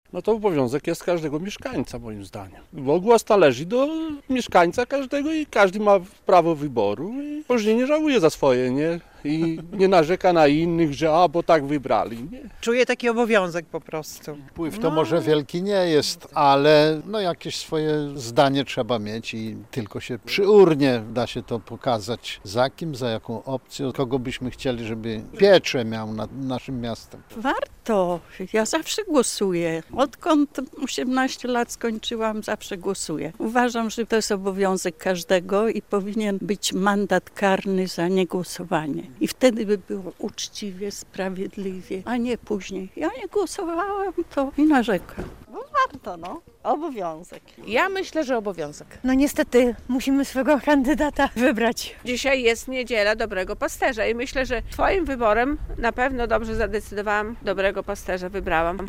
No to obowiązek jest każdego mieszkańca, moim zdaniem. Bo głos należy do mieszkańca każdego i każdy ma prawo wyboru i później nie żałuje za swoje, nie? I nie narzeka na innych, że bo tak wybrali, nie? Czuję taki obowiązek po prostu. Wpływ to może wielki nie jest, ale jakieś swoje zdanie trzeba mieć i tylko się przy urnie da się to pokazać, za kim, za jaką opcją, kogo byśmy chcieli, żeby pieczę miał nad naszym miastem. Warto. Ja zawsze głosuję. Odkąd 18 lat skończyłam, zawsze głosuję. Uważam, że to jest obowiązek każdego i powinien być mandat karny za niegłosowanie. I wtedy by było uczciwie, sprawiedliwie, a nie później. Ja nie głosowałam, to i narzekam. Warto, obowiązek. Ja myślę, że obowiązek. No niestety musimy swego kandydata wybrać. Dzisiaj jest niedziela dobrego pasterza i myślę, że twoim wyborem na pewno dobrze zadecydowałam, dobrego pasterza wybrałam.